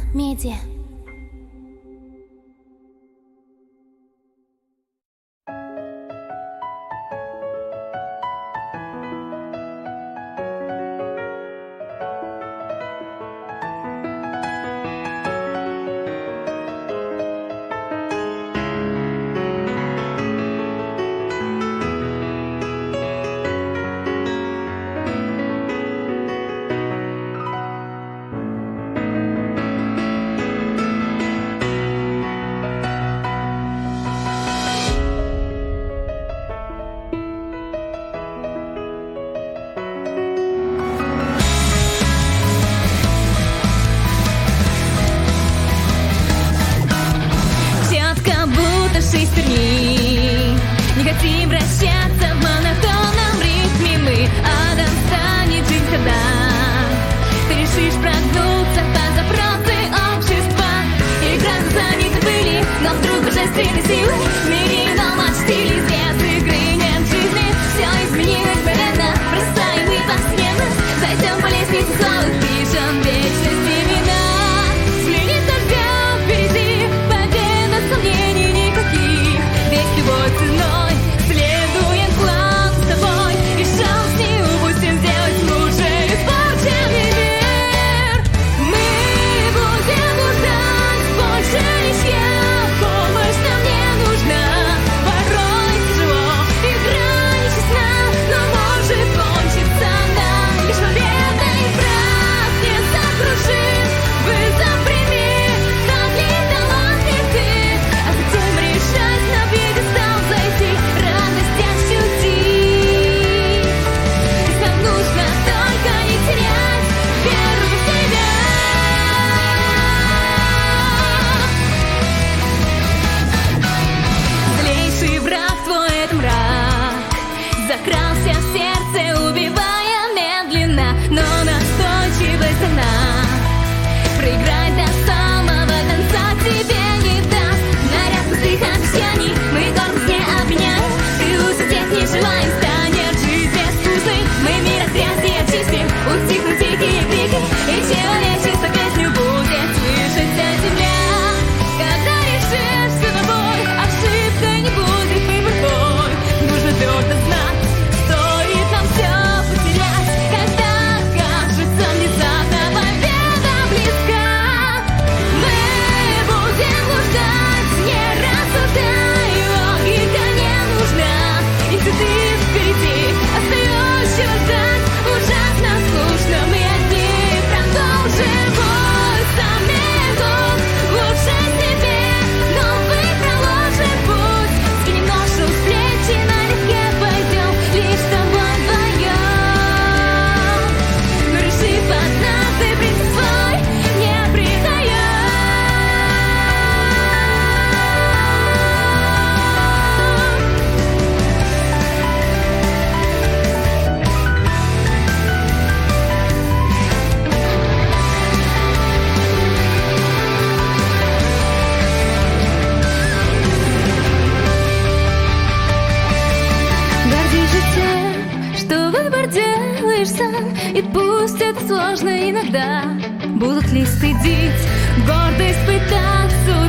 Медиа. Не хотим вращаться в монотонном ритме мы, а достанет жизнь, когда ты решишь прогнуться под запросы общества. И грозы заняты были, но вдруг божественной силы в мире нам отчтили без игры нет жизни. Все изменилось мгновенно, бросаем и повсеместно. Зайдем по лестнице славы, пишем вечность имена. Взгляни дождем впереди, победа сомнений никаких. Весь любой ценой следуем план с тобой, и шанс не упустим сделать лучше испорченный мир. Мы будем блуждать больше, ничья помощь нам не нужна. Порой тяжело и гранична, но может кончиться нам лишь победой. Враг не сокрушит, вызов прими, так ли талантлив ты, а затем решать на пьедестал зайти, радость ощутить. Ведь нам нужно только не терять веру в себя. Злейший враг твой — это мрак, закрался в сердце, убивая медленно, но настойчивость она. Проиграть до самого конца тебе не даст. Наряд пустых обещаний мы гордость не обменяем. Ты лучше всех не желаем, станет жизнь безвкусной. Мы мир от грязи очистим, утихнут дикие крики, и человечество песню будет слышать вся земля. Когда решишь с тобой, ошибкой не будет выбор твой. Нужно твердо знать, стоит нам все потерять, когда кажется внезапно победа близка. Мы будем блуждать, не рассуждай, логика не нужна. И ты впереди, остающего ждать ужасно скучно. Мы одни продолжим бой самих, лучше себе новый проложим путь. Скинем ношу с плеч и налегке пойдем лишь с тобой вдвоем. Но решив однажды принцип свой не предаем. Гордись же тем, что выбор делаешь сам, и пусть это сложно иногда. Будут ли стыдить, гордо испытать судьбу.